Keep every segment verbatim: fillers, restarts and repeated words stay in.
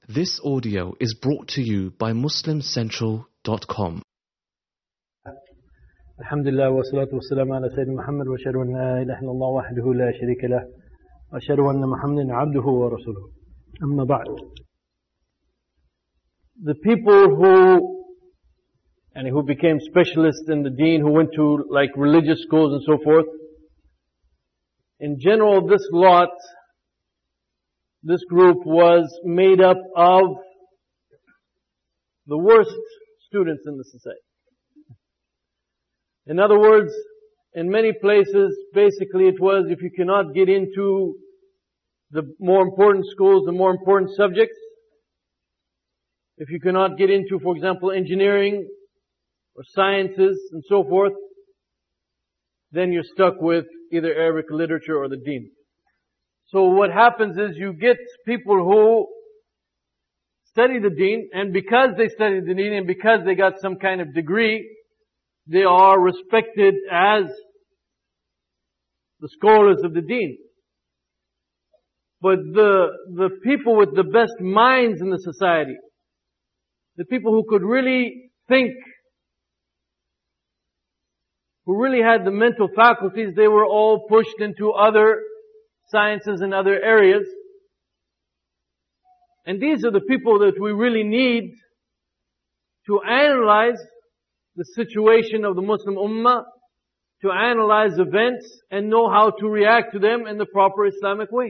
This audio is brought to you by muslim central dot com. Alhamdulillah wa salatu wa salam ala Sayyidina Muhammad wa ashhadu an la ilaha illallah wahdahu la sharika lah wa ashhadu anna Muhammadan abduhu wa rasuluhu. Amma ba'd. The people who and who became specialists in the deen, who went to like religious schools and so forth, in general this lot, this group was made up of the worst students in the society. In other words, in many places, basically it was, if you cannot get into the more important schools, the more important subjects, if you cannot get into, for example, engineering or sciences and so forth, then you're stuck with either Arabic literature or the deen. So what happens is you get people who study the deen, and because they study the deen and because they got some kind of degree, they are respected as the scholars of the deen. But the, the people with the best minds in the society, the people who could really think, who really had the mental faculties, they were all pushed into other sciences and other areas. And these are the people that we really need to analyze the situation of the Muslim Ummah, to analyze events and know how to react to them in the proper Islamic way.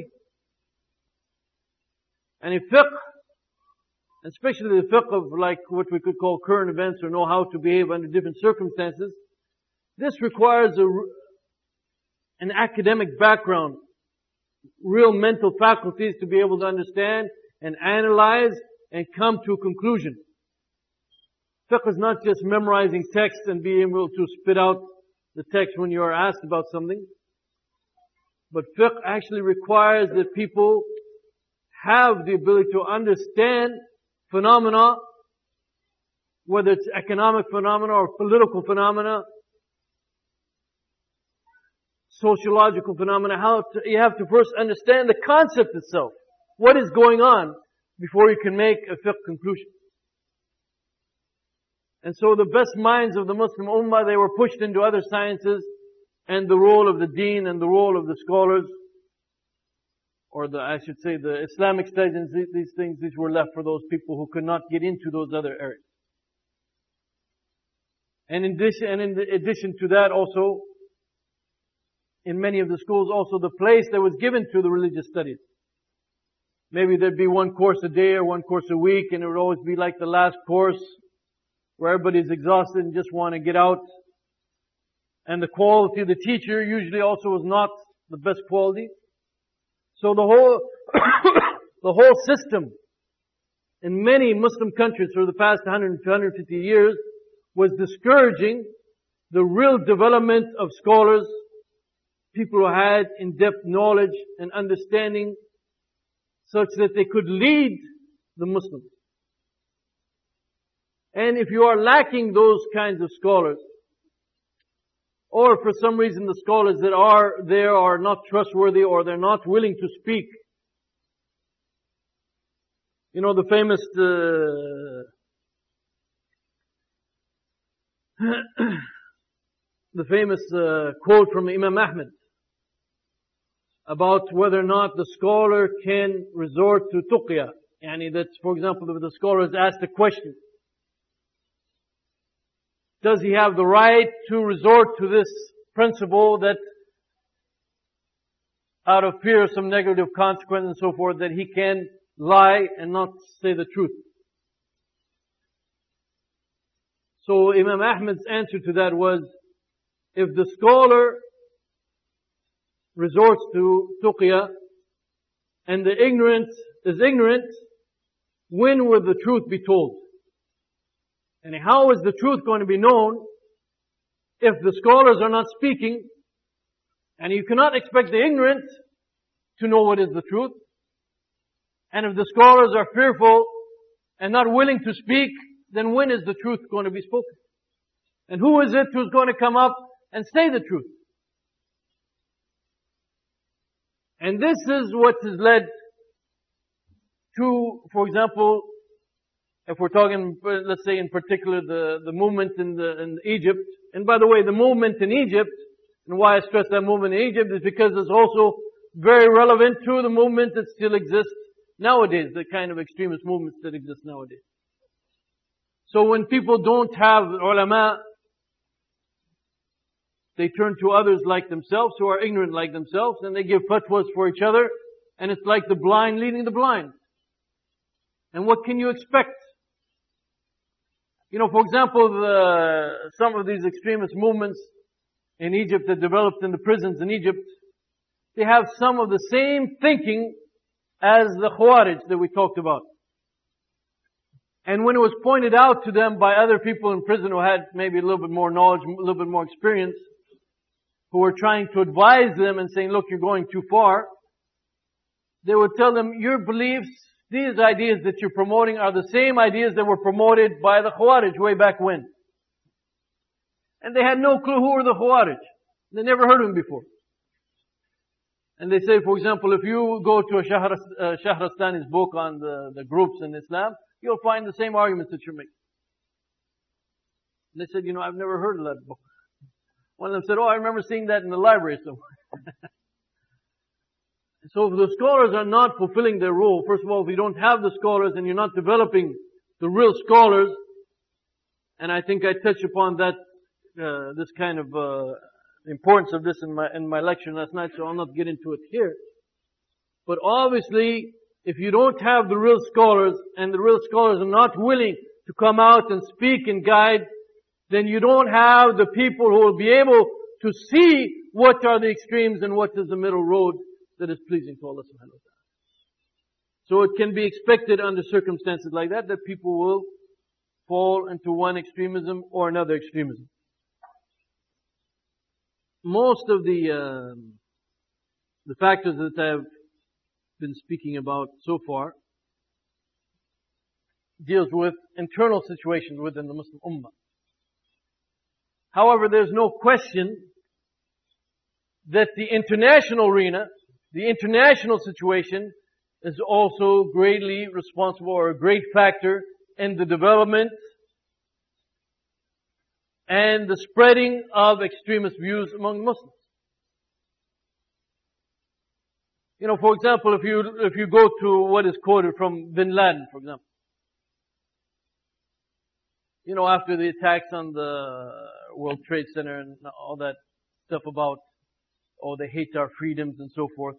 And in fiqh, especially the fiqh of like what we could call current events, or know how to behave under different circumstances, this requires a, an academic background, real mental faculties to be able to understand and analyze and come to a conclusion. Fiqh is not just memorizing text and being able to spit out the text when you are asked about something. But fiqh actually requires that people have the ability to understand phenomena, whether it's economic phenomena or political phenomena, sociological phenomena. How to, you have to first understand the concept itself. What is going on before you can make a fiqh conclusion. And so the best minds of the Muslim Ummah, they were pushed into other sciences, and the role of the deen and the role of the scholars, or the, I should say, the Islamic studies, these things, these were left for those people who could not get into those other areas. And in addition, and in addition to that also, in many of the schools also, the place that was given to the religious studies. Maybe there'd be one course a day or one course a week, and it would always be like the last course, where everybody's exhausted and just want to get out. And the quality of the teacher usually also was not the best quality. So the whole, the whole system in many Muslim countries for the past one hundred, two hundred fifty years was discouraging the real development of scholars, people who had in-depth knowledge and understanding such that they could lead the Muslims. And if you are lacking those kinds of scholars, or for some reason the scholars that are there are not trustworthy, or they're not willing to speak, you know the famous uh, the famous uh, quote from Imam Ahmad about whether or not the scholar can resort to tuqya. Yani that, for example, if the scholar is asked a question, does he have the right to resort to this principle that out of fear of some negative consequence and so forth, that he can lie and not say the truth? So Imam Ahmad's answer to that was, if the scholar resorts to tuqya and the ignorant is ignorant, when will the truth be told? And how is the truth going to be known if the scholars are not speaking? And you cannot expect the ignorant to know what is the truth. And if the scholars are fearful and not willing to speak, then when is the truth going to be spoken? And who is it who's going to come up and say the truth? And this is what has led to, for example, if we're talking, let's say in particular, the, the movement in, the, in Egypt. And by the way, the movement in Egypt, and why I stress that movement in Egypt is because it's also very relevant to the movement that still exists nowadays, the kind of extremist movements that exist nowadays. So when people don't have ulama, they turn to others like themselves who are ignorant like themselves, and they give fatwas for each other, and it's like the blind leading the blind. And what can you expect? You know, for example, the, some of these extremist movements in Egypt that developed in the prisons in Egypt, they have some of the same thinking as the Khawarij that we talked about. And when it was pointed out to them by other people in prison who had maybe a little bit more knowledge, a little bit more experience, who were trying to advise them and saying, look, you're going too far, they would tell them, your beliefs, these ideas that you're promoting are the same ideas that were promoted by the Khawarij way back when. And they had no clue who were the Khawarij. They never heard of them before. And they say, for example, if you go to a Shahras, uh, Shahrastani's book on the, the groups in Islam, you'll find the same arguments that you're making. And they said, you know, I've never heard of that book. One of them said, oh, I remember seeing that in the library somewhere. So if the scholars are not fulfilling their role, first of all, if you don't have the scholars and you're not developing the real scholars, and I think I touched upon that, uh, this kind of, uh, importance of this in my, in my lecture last night, so I'll not get into it here. But obviously, if you don't have the real scholars, and the real scholars are not willing to come out and speak and guide, then you don't have the people who will be able to see what are the extremes and what is the middle road that is pleasing to Allah subhanahu wa ta'ala. So it can be expected under circumstances like that, that people will fall into one extremism or another extremism. Most of the, uh, the factors that I've been speaking about so far deals with internal situations within the Muslim Ummah. However, there's no question that the international arena, the international situation, is also greatly responsible or a great factor in the development and the spreading of extremist views among Muslims. You know, for example, if you if you go to what is quoted from Bin Laden, for example, you know, after the attacks on the World Trade Center and all that stuff about, oh, they hate our freedoms and so forth.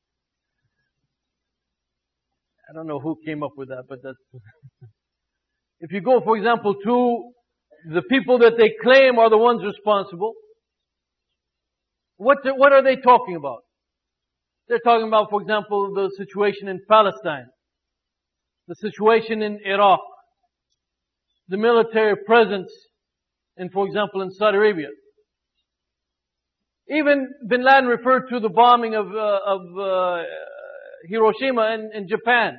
I don't know who came up with that, but that's... If you go, for example, to the people that they claim are the ones responsible, what, what are they talking about? They're talking about, for example, the situation in Palestine, the situation in Iraq, the military presence in, for example, in Saudi Arabia. Even Bin Laden referred to the bombing of, uh, of uh, Hiroshima in, in Japan.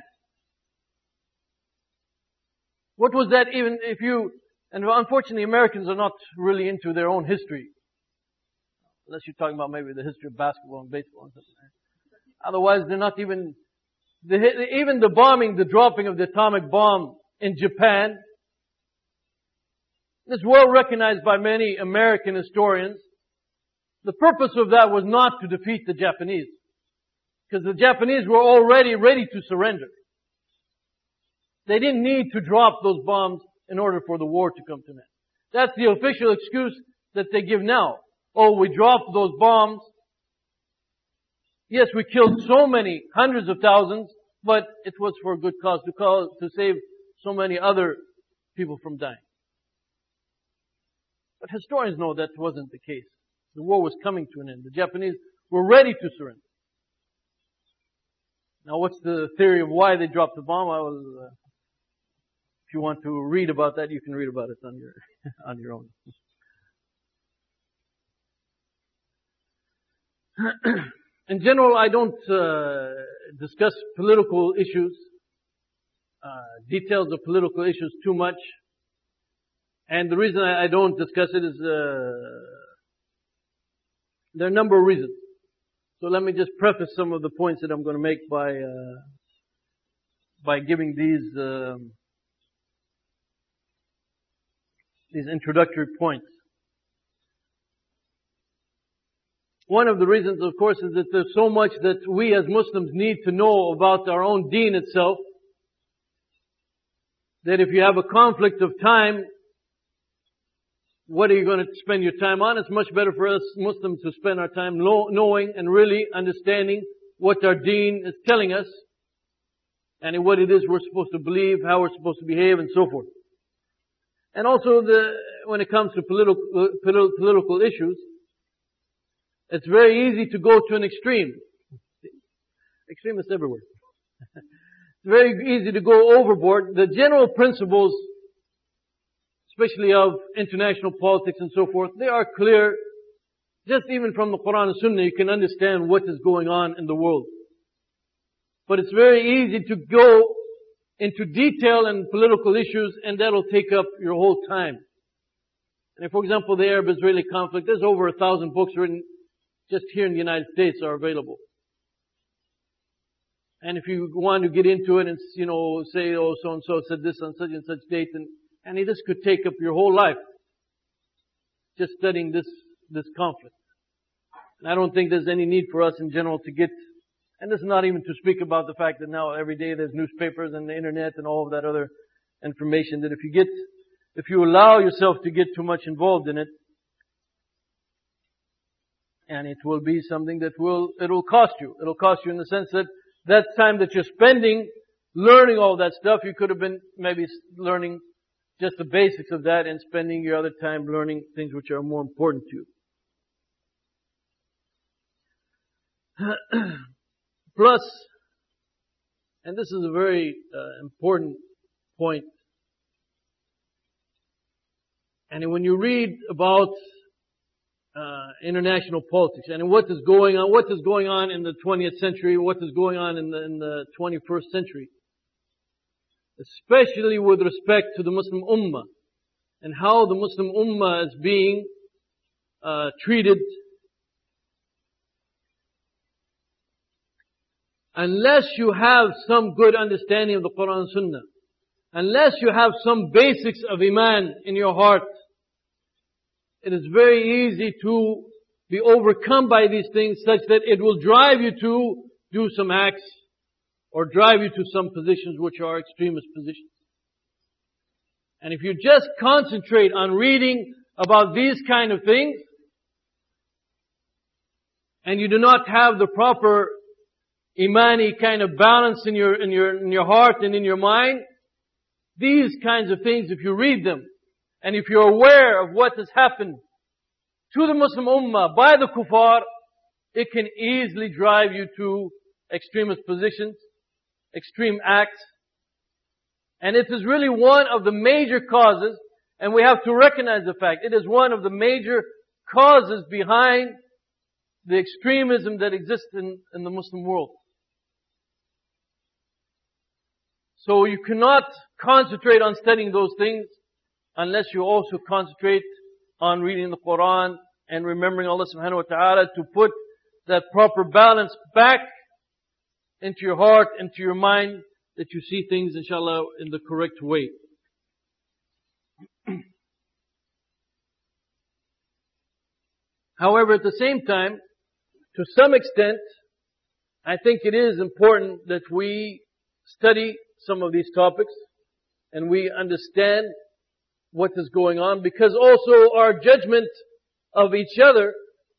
What was that even if you, and unfortunately Americans are not really into their own history. Unless you're talking about maybe the history of basketball and baseball and something like that. Otherwise they're not even, the, even the bombing, the dropping of the atomic bomb in Japan, is well recognized by many American historians. The purpose of that was not to defeat the Japanese. Because the Japanese were already ready to surrender. They didn't need to drop those bombs in order for the war to come to an end. That's the official excuse that they give now. Oh, we dropped those bombs. Yes, we killed so many, hundreds of thousands, but it was for a good cause, to, cause, to save so many other people from dying. But historians know that wasn't the case. The war was coming to an end. The Japanese were ready to surrender. Now, what's the theory of why they dropped the bomb? I will, uh, if you want to read about that, you can read about it on your on your own. In general, I don't uh, discuss political issues, uh, details of political issues too much. And the reason I don't discuss it is uh, there are a number of reasons. So let me just preface some of the points that I'm going to make by uh, by giving these um, these introductory points. One of the reasons, of course, is that there's so much that we as Muslims need to know about our own deen itself, that if you have a conflict of time, what are you going to spend your time on? It's much better for us Muslims to spend our time knowing and really understanding what our deen is telling us, and what it is we're supposed to believe, how we're supposed to behave, and so forth. And also, the, when it comes to political, political issues, it's very easy to go to an extreme. Extremists everywhere. It's very easy to go overboard. The general principles, especially of international politics and so forth, they are clear. Just even from the Quran and Sunnah, you can understand what is going on in the world. But it's very easy to go into detail and political issues, and that'll take up your whole time. And if, for example, the Arab-Israeli conflict, there's over a thousand books written just here in the United States are available. And if you want to get into it and, you know, say, oh, so-and-so said this on such and such date, and, and this could take up your whole life just studying this, this conflict. And I don't think there's any need for us in general to get, and this is not even to speak about the fact that now every day there's newspapers and the internet and all of that other information, that if you get, if you allow yourself to get too much involved in it, and it will be something that will, it will cost you. It will cost you in the sense that that time that you're spending learning all that stuff, you could have been maybe learning just the basics of that and spending your other time learning things which are more important to you. Plus, and this is a very uh, important point, and when you read about Uh, international politics and what is going on, what is going on in the twentieth century, what is going on in the, in the twenty-first century, especially with respect to the Muslim Ummah and how the Muslim Ummah is being uh, treated. Unless you have some good understanding of the Quran and Sunnah, unless you have some basics of Iman in your heart, it is very easy to be overcome by these things such that it will drive you to do some acts or drive you to some positions which are extremist positions. And if you just concentrate on reading about these kind of things and you do not have the proper imani kind of balance in your, in your, in your heart and in your mind, these kinds of things, if you read them, and if you're aware of what has happened to the Muslim Ummah by the kuffar, it can easily drive you to extremist positions, extreme acts. And it is really one of the major causes, and we have to recognize the fact, it is one of the major causes behind the extremism that exists in, in the Muslim world. So you cannot concentrate on studying those things unless you also concentrate on reading the Quran and remembering Allah subhanahu wa ta'ala to put that proper balance back into your heart, into your mind, that you see things, inshallah, in the correct way. However, at the same time, to some extent, I think it is important that we study some of these topics and we understand what is going on, because also our judgment of each other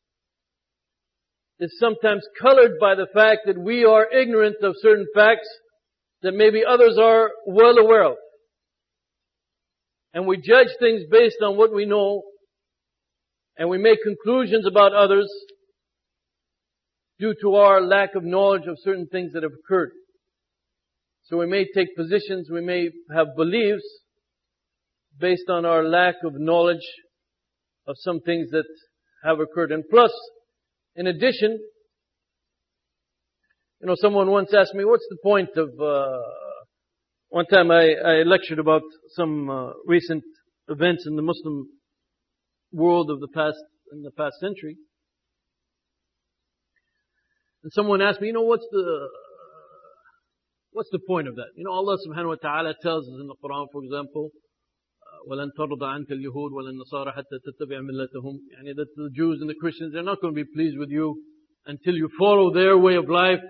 is sometimes colored by the fact that we are ignorant of certain facts that maybe others are well aware of. And we judge things based on what we know, and we make conclusions about others due to our lack of knowledge of certain things that have occurred. So we may take positions, we may have beliefs based on our lack of knowledge of some things that have occurred. And plus, in addition, you know, someone once asked me, what's the point of, uh, one time I, I lectured about some uh, recent events in the Muslim world of the past, in the past century. And someone asked me, you know, what's the, What's the point of that? You know, Allah subhanahu wa ta'ala tells us in the Quran, for example, وَلَن تَرْضَ عَنْكَ الْيَهُودُ وَلَن نَصَارَ حَتَّى تَتَّبِعَ مِلَّتَهُمْ. Yani that the Jews and the Christians, they're not going to be pleased with you until you follow their way of life.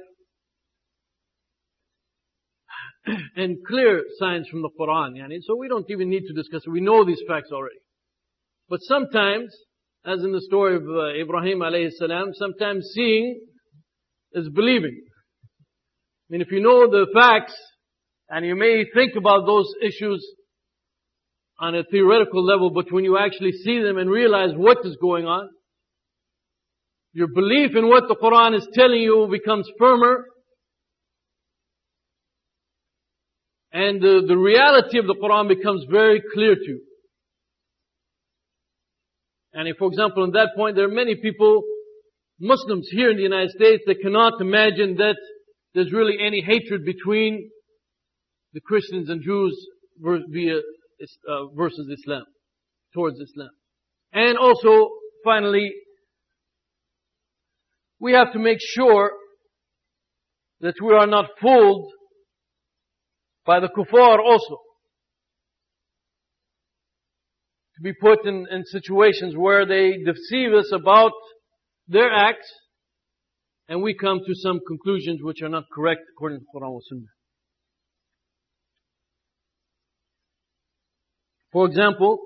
And clear signs from the Quran. Yani, so we don't even need to discuss it. We know these facts already. But sometimes, as in the story of uh, Ibrahim alayhi salam, sometimes seeing is believing. I mean, if you know the facts, and you may think about those issues on a theoretical level, but when you actually see them and realize what is going on, your belief in what the Quran is telling you becomes firmer, and the, the reality of the Quran becomes very clear to you. And if, for example, on that point, there are many people, Muslims here in the United States, that cannot imagine that there's really any hatred between the Christians and Jews via, uh, versus Islam, towards Islam. And also, finally, we have to make sure that we are not fooled by the kuffar also. To be put in, in situations where they deceive us about their acts, and we come to some conclusions which are not correct according to Quran and Sunnah. For example,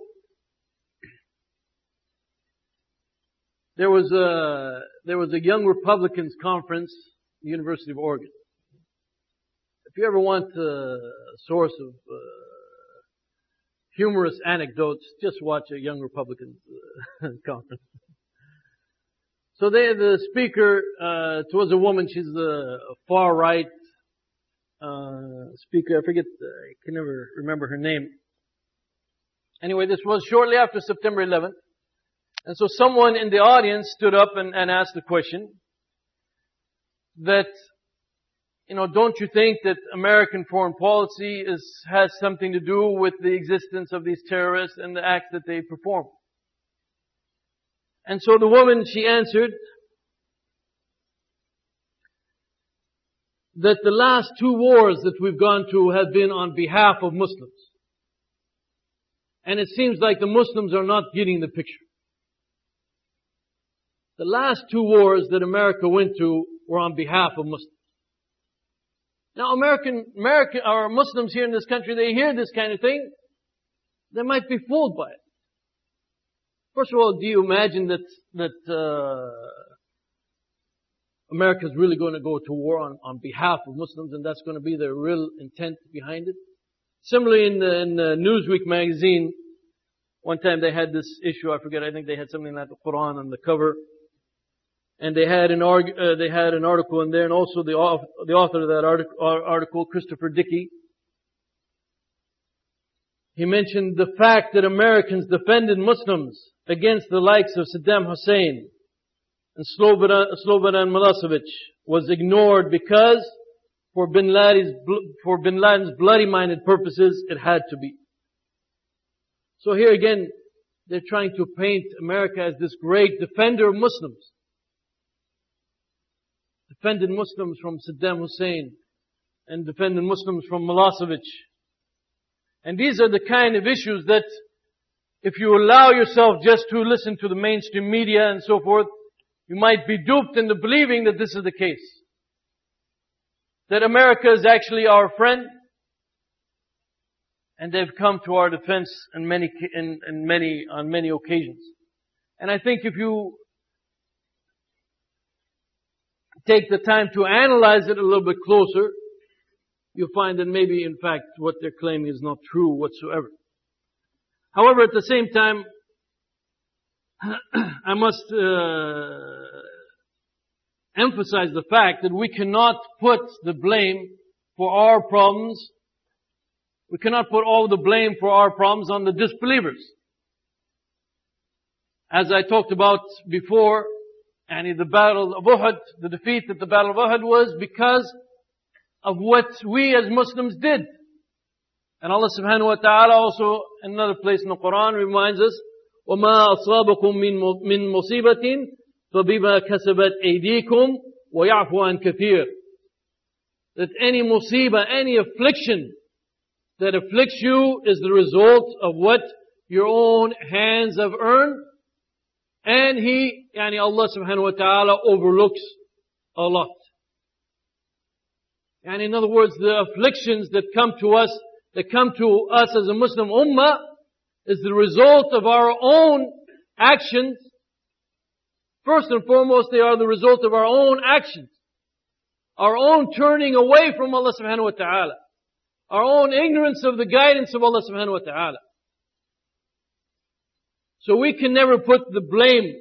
there was a there was a Young Republicans conference at the University of Oregon. If you ever want a source of uh, humorous anecdotes, just watch a Young Republicans uh, conference. So they, the speaker, uh, it was a woman. She's a far right uh, speaker. I forget. Uh, I can never remember her name. Anyway, this was shortly after September eleventh, and so someone in the audience stood up and, and asked the question that, you know, don't you think that American foreign policy is has something to do with the existence of these terrorists and the acts that they perform? And so the woman, she answered that the last two wars that we've gone through have been on behalf of Muslims. And it seems like the Muslims are not getting the picture. The last two wars that America went through were on behalf of Muslims. Now American, American, or Muslims here in this country, they hear this kind of thing, they might be fooled by it. First of all, do you imagine that that uh, America is really going to go to war on, on behalf of Muslims, and that's going to be their real intent behind it? Similarly, in the, in the Newsweek magazine, one time they had this issue. I forget. I think they had something like the Quran on the cover, and they had an arg- uh, they had an article in there, and also the author, the author of that article, article, Christopher Dickey. He mentioned the fact that Americans defended Muslims against the likes of Saddam Hussein and Slobodan, Slobodan Milosevic was ignored because for Bin Laden's, for Bin Laden's bloody-minded purposes, it had to be. So here again, they're trying to paint America as this great defender of Muslims. Defended Muslims from Saddam Hussein and defended Muslims from Milosevic. And these are the kind of issues that if you allow yourself just to listen to the mainstream media and so forth, you might be duped into believing that this is the case. That America is actually our friend, and they've come to our defense in many, in, in many, on many occasions. And I think if you take the time to analyze it a little bit closer, you'll find that maybe, in fact, what they're claiming is not true whatsoever. However, at the same time, I must uh, emphasize the fact that we cannot put the blame for our problems, we cannot put all the blame for our problems on the disbelievers. As I talked about before, and the battle of Uhud, the defeat at the battle of Uhud was because of what we as Muslims did. And Allah subhanahu wa ta'ala also in another place in the Quran reminds us, وَمَا أَصَابَكُم مِّن مُّصِيبَةٍ فَبِمَا كَسَبَتْ أَيْدِيكُمْ وَيَعْفُ عَنْ كَثِيرٍ. that any musibah, any affliction that afflicts you is the result of what your own hands have earned. And He, yani Allah subhanahu wa ta'ala, overlooks a lot. And in other words, the afflictions that come to us, that come to us as a Muslim ummah, is the result of our own actions. First and foremost, they are the result of our own actions. Our own turning away from Allah subhanahu wa ta'ala. Our own ignorance of the guidance of Allah subhanahu wa ta'ala. So we can never put the blame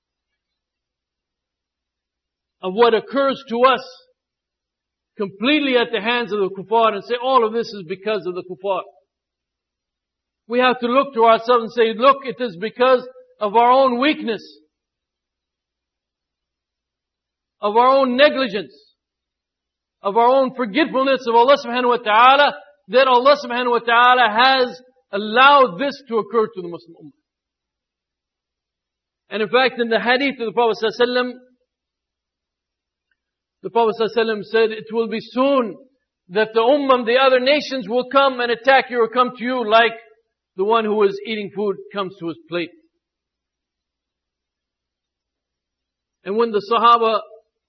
of what occurs to us completely at the hands of the kuffar and say all of this is because of the kuffar. We have to look to ourselves and say, look, it is because of our own weakness, of our own negligence, of our own forgetfulness of Allah subhanahu wa ta'ala, that Allah subhanahu wa ta'ala has allowed this to occur to the Muslim ummah. And in fact, in the hadith of the Prophet sallallahu alaihi wasallam, the Prophet ﷺ said, it will be soon that the ummah, the other nations will come and attack you or come to you like the one who is eating food comes to his plate. And when the Sahaba,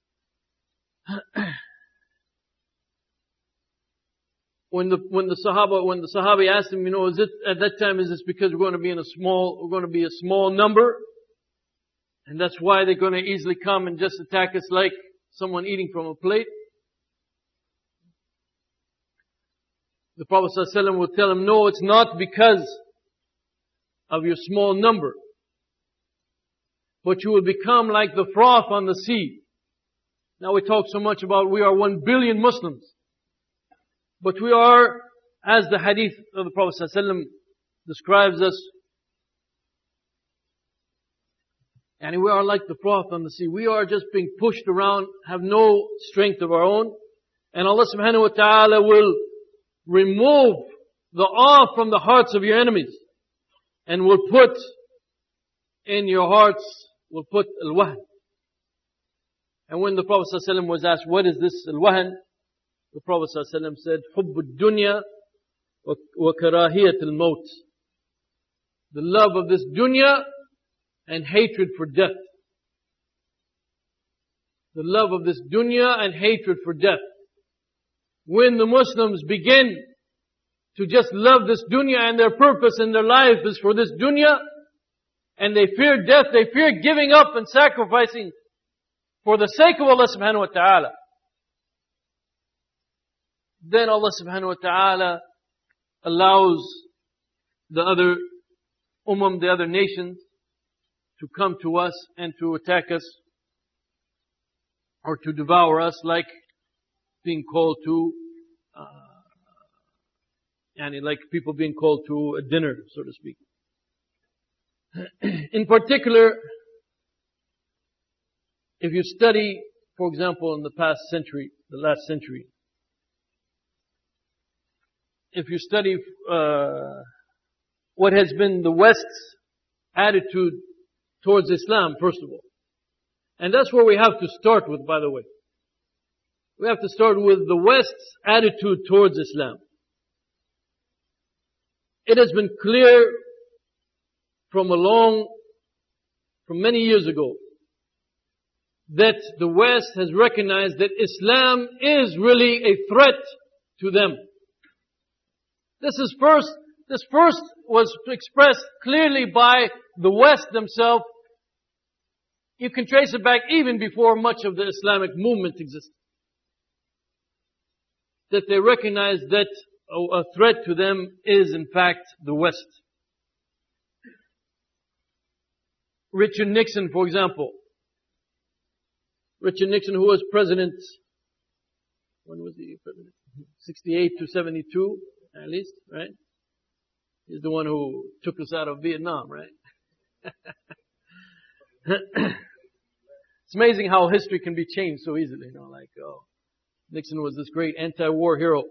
when the, when the Sahaba, when the Sahabi asked him, you know, is it, at that time, is this because we're going to be in a small, we're going to be a small number? And that's why they're going to easily come and just attack us like someone eating from a plate? The Prophet ﷺ will tell him, no, it's not because of your small number. But you will become like the froth on the sea. Now we talk so much about we are one billion Muslims. But we are, as the hadith of the Prophet ﷺ describes us, and we are like the froth on the sea. We are just being pushed around, have no strength of our own. And Allah subhanahu wa ta'ala will remove the awe from the hearts of your enemies. And will put in your hearts, will put al-wahn. And when the Prophet ﷺ was asked, what is this al-wahn? The Prophet ﷺ said, حُبُّ الدُّنْيَا وَكَرَاهِيَةِ الْمَوْتِ. The love of this dunya and hatred for death. The love of this dunya and hatred for death. When the Muslims begin to just love this dunya and their purpose in their life is for this dunya, and they fear death, they fear giving up and sacrificing for the sake of Allah subhanahu wa ta'ala, then Allah subhanahu wa ta'ala allows the other ummah, the other nations, to come to us and to attack us or to devour us like being called to, uh, and like people being called to a dinner, so to speak. In particular, if you study, for example, in the past century, the last century, if you study uh, what has been the West's attitude towards Islam, first of all. And that's where we have to start with, by the way. We have to start with the West's attitude towards Islam. It has been clear from a long, from many years ago, that the West has recognized that Islam is really a threat to them. This is first, this first was expressed clearly by the West themselves. You can trace it back even before much of the Islamic movement existed. That they recognize that a threat to them is in fact the West. Richard Nixon, for example. Richard Nixon, who was president, when was he president? sixty-eight to seventy-two, at least, right? He's the one who took us out of Vietnam, right? It's amazing how history can be changed so easily, you know, like, oh, Nixon was this great anti-war hero.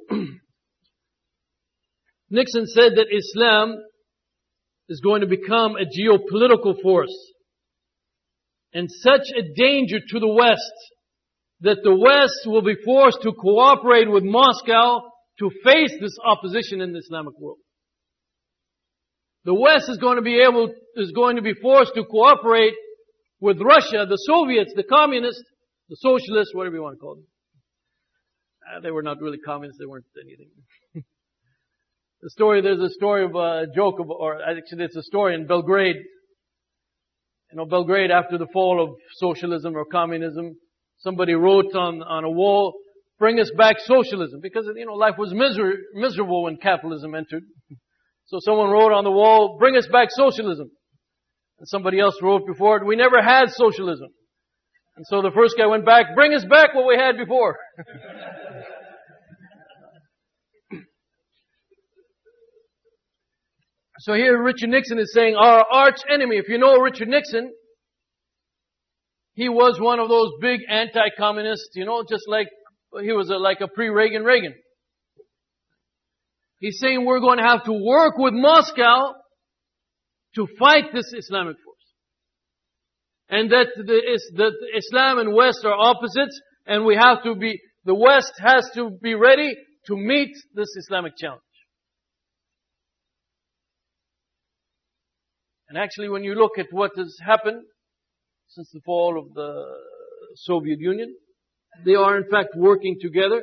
Nixon said that Islam is going to become a geopolitical force and such a danger to the West that the West will be forced to cooperate with Moscow to face this opposition in the Islamic world. The West is going to be able, is going to be forced to cooperate with Russia, the Soviets, the communists, the socialists, whatever you want to call them. Uh, they were not really communists, they weren't anything. The story, there's a story of a joke of, or actually it's a story in Belgrade. You know, Belgrade after the fall of socialism or communism, somebody wrote on, on a wall, bring us back socialism. Because, you know, life was miser- miserable when capitalism entered. So someone wrote on the wall, bring us back socialism. And somebody else wrote before it, we never had socialism. And so the first guy went back, bring us back what we had before. So here Richard Nixon is saying, our arch enemy, if you know Richard Nixon, he was one of those big anti-communists, you know, just like, he was a, like a pre-Reagan Reagan. He's saying we're going to have to work with Moscow to fight this Islamic force. And that the, that Islam and West are opposites, and we have to be, the West has to be ready to meet this Islamic challenge. And actually, when you look at what has happened since the fall of the Soviet Union, they are in fact working together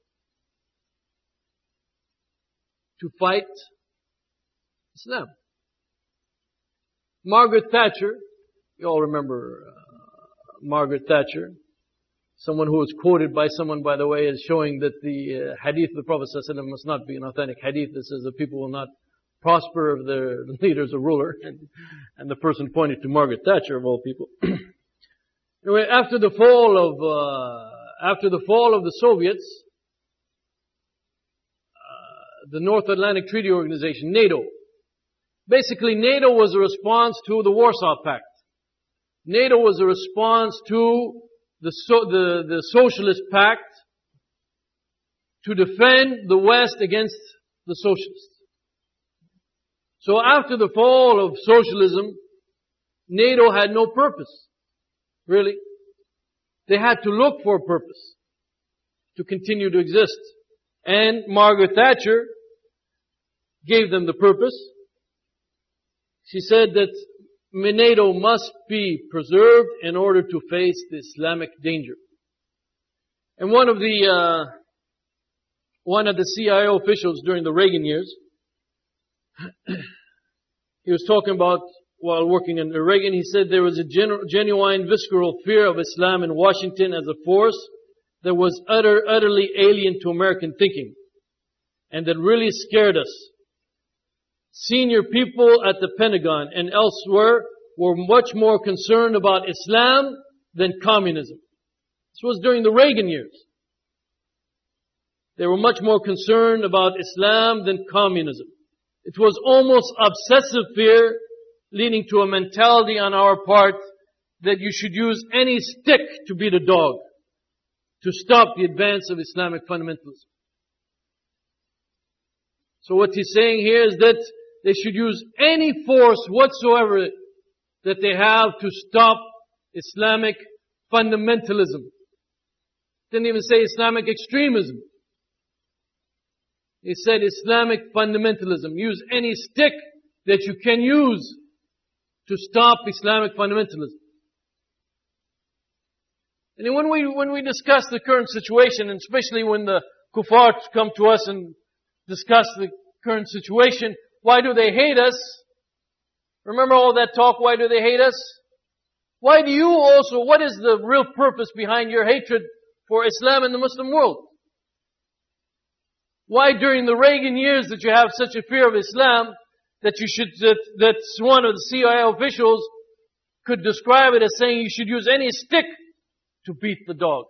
to fight Islam. Margaret Thatcher, you all remember uh, Margaret Thatcher, someone who was quoted by someone, by the way, as showing that the uh, hadith of the Prophet ﷺ must not be an authentic hadith that says that people will not prosper if their leader is a ruler. And, and the person pointed to Margaret Thatcher, of all people. Anyway, after the fall of, uh, after the fall of the Soviets, uh, the North Atlantic Treaty Organization, NATO, basically NATO was a response to the Warsaw Pact. NATO was a response to the, so, the, the Socialist Pact to defend the West against the Socialists. So after the fall of socialism, NATO had no purpose. Really. They had to look for a purpose to continue to exist. And Margaret Thatcher gave them the purpose. She said that NATO must be preserved in order to face the Islamic danger. And one of the, uh, one of the C I A officials during the Reagan years, he was talking about, while working under Reagan, he said there was a genu- genuine visceral fear of Islam in Washington as a force that was utter, utterly alien to American thinking, and that really scared us. Senior people at the Pentagon and elsewhere were much more concerned about Islam than communism. This was during the Reagan years. They were much more concerned about Islam than communism. It was almost obsessive fear, leading to a mentality on our part that you should use any stick to beat a dog to stop the advance of Islamic fundamentalism. So what he's saying here is that they should use any force whatsoever that they have to stop Islamic fundamentalism. Didn't even say Islamic extremism. He said Islamic fundamentalism. Use any stick that you can use to stop Islamic fundamentalism. And when we, when we discuss the current situation, and especially when the kuffar come to us and discuss the current situation, why do they hate us? Remember all that talk, why do they hate us? Why do you also, what is the real purpose behind your hatred for Islam and the Muslim world? Why during the Reagan years that you have such a fear of Islam that you should, that, that one of the C I A officials could describe it as saying you should use any stick to beat the dog?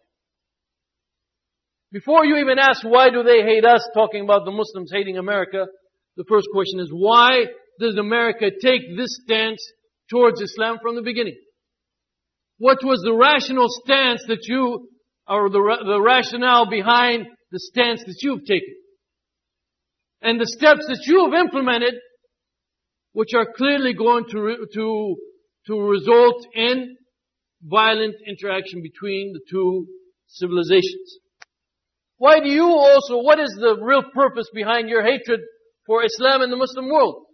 Before you even ask why do they hate us, talking about the Muslims hating America, the first question is why does America take this stance towards Islam from the beginning? What was the rational stance that you, or the, the rationale behind the stance that you've taken? And the steps that you have implemented, which are clearly going to, re, to, to result in violent interaction between the two civilizations. Why do you also, what is the real purpose behind your hatred for Islam and the Muslim world?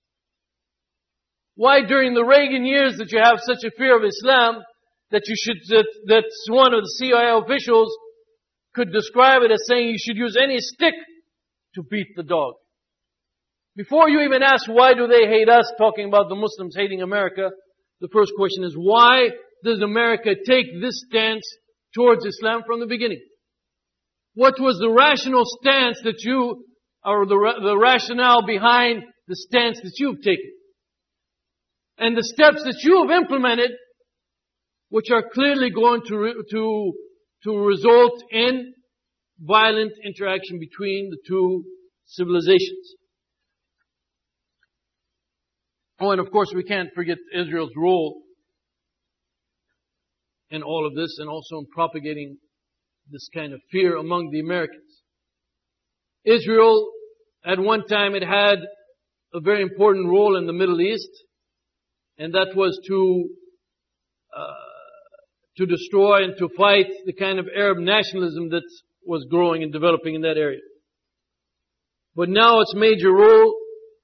Why during the Reagan years that you have such a fear of Islam that you should, that, that one of the C I A officials could describe it as saying you should use any stick to beat the dog? Before you even ask why do they hate us, talking about the Muslims hating America, the first question is why does America take this stance towards Islam from the beginning? What was the rational stance that you, or the, the rationale behind the stance that you've taken? And the steps that you have implemented, which are clearly going to, re, to, to result in violent interaction between the two civilizations. Oh, and of course we can't forget Israel's role in all of this and also in propagating this kind of fear among the Americans. Israel, at one time, it had a very important role in the Middle East, and that was to uh, to destroy and to fight the kind of Arab nationalism that was growing and developing in that area. But now its major role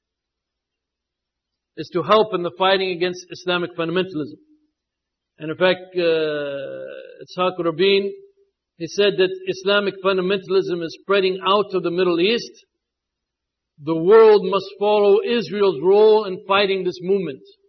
is to help in the fighting against Islamic fundamentalism. And in fact, uh, Itzhak Rabin, he said that Islamic fundamentalism is spreading out of the Middle East. The world must follow Israel's role in fighting this movement.